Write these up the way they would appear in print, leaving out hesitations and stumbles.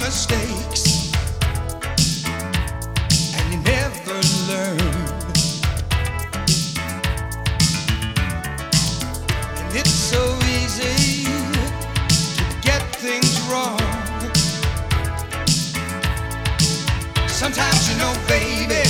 mistakes and you never learn. And it's so easy to get things wrong. Sometimes you know, baby,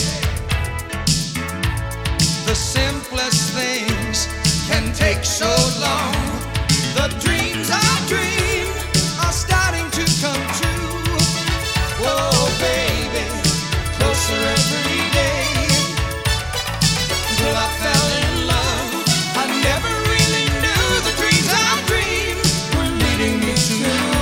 the simplest things can take so long. The dreams I dream are starting to come true. Whoa, baby, closer every day. Till I fell in love, I never really knew the dreams I dreamed were leading me to you.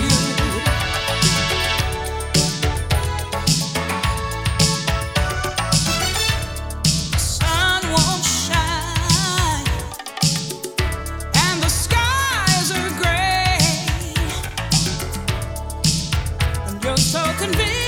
The sun won't shine and the skies are gray, and you're so convinced